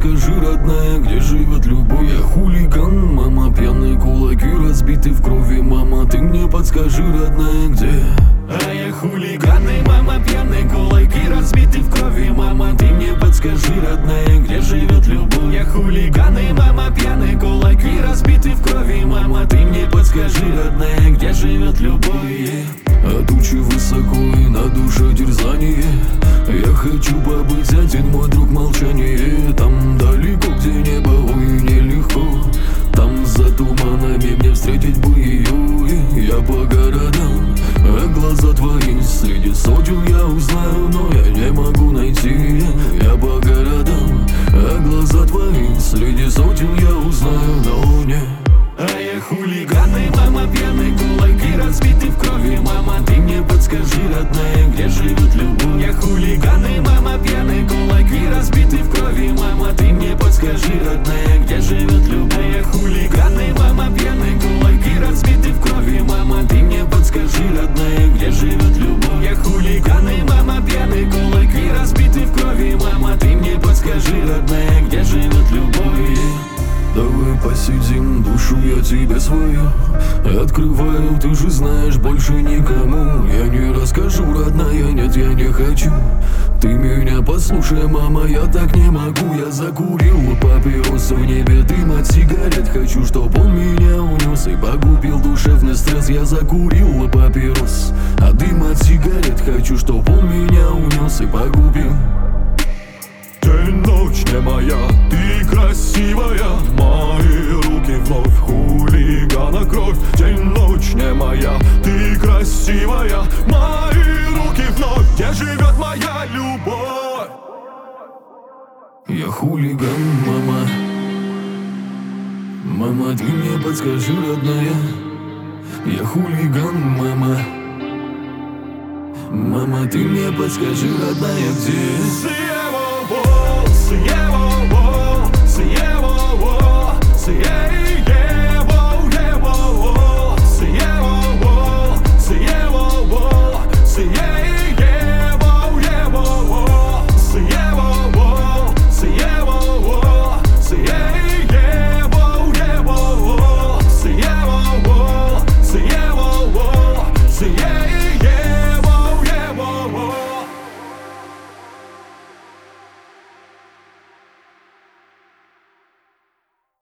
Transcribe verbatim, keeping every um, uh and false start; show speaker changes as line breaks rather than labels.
подскажи, родная, где живет любовь? Я хулиган, мама, пьяные кулаки разбиты в крови. Мама, ты мне подскажи, родная, где? А я хулиган, и мама, пьяные кулаки разбиты в крови. Мама, ты мне подскажи, родная, где живет любовь? Я хулиган, и мама, пьяные кулаки разбиты в крови. Мама, ты мне подскажи, родная, где живет любовь? А тучи высоко и на душе терзание. Я хочу побыть один, мой друг, молчание. Там далеко, где небо, ой, нелегко. Там за туманами мне встретить бы ее. Я по городам, а глаза твои среди сотен я узнаю, но я не могу найти ее. Я по городам, а глаза твои среди сотен я узнаю, но не. А я хулиган, и мама, пьяные кулаки разбиты в крови. Мама, ты мне подскажи, родная, где живет любовь? Я хулиган, и мама, пьяные кулаки разбиты в крови. Мама, ты мне подскажи, родная, где живет любовь? Я хулиган, и мама, пьяные кулаки разбиты в крови. Мама, ты мне подскажи, родная, где живет любовь? Я хулиган, и мама, пьяные кулаки разбиты в крови. Мама, ты мне подскажи, родная, где живет любовь? Давай посидим, душу я тебе свою открываю, ты же знаешь, больше никому я не расскажу, родная, нет, я не хочу. Ты меня послушай, мама, я так не могу. Я закурил папиросы, в небе дым от сигарет. Хочу, чтоб он меня унес и погубил душевный стресс. Я закурил папирос, а дым от сигарет. Хочу, чтоб он меня унес и погубил.
День, ночь не моя, ты красивая. Мои руки вновь хулигана кровь. День, ночь не моя, ты красивая. Мои руки вновь, где живет моя любовь?
Я хулиган, мама. Мама, ты мне подскажи, родная. Я хулиган, мама. Мама, ты мне подскажи, родная, где?